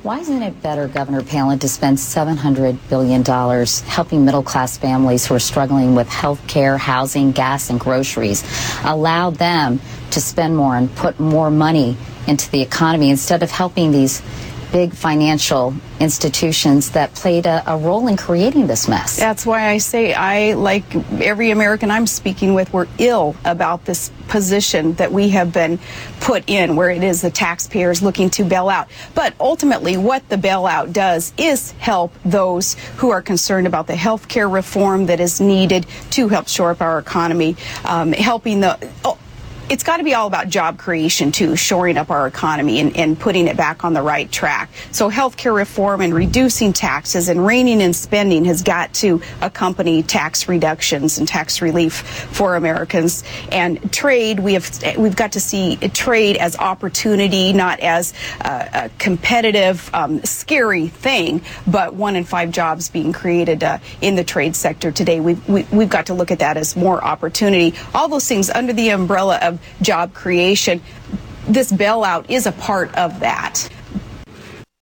Why isn't it better, Governor Palin, to spend $700 billion helping middle-class families who are struggling with health care, housing, gas, and groceries? Allow them to spend more and put more money into the economy instead of helping these big financial institutions that played a role in creating this mess. That's why I say I, like every American I'm speaking with, we're ill about this position that we have been put in, where it is the taxpayers looking to bail out. But ultimately, what the bailout does is help those who are concerned about the health care reform that is needed to help shore up our economy, helping the... It's got to be all about job creation, too, shoring up our economy and putting it back on the right track. So healthcare reform and reducing taxes and reining in spending has got to accompany tax reductions and tax relief for Americans. And trade, we've got to see trade as opportunity, not as a competitive, scary thing, but 1 in 5 jobs being created in the trade sector today. We've got to look at that as more opportunity. All those things under the umbrella of job creation. This bailout is a part of that.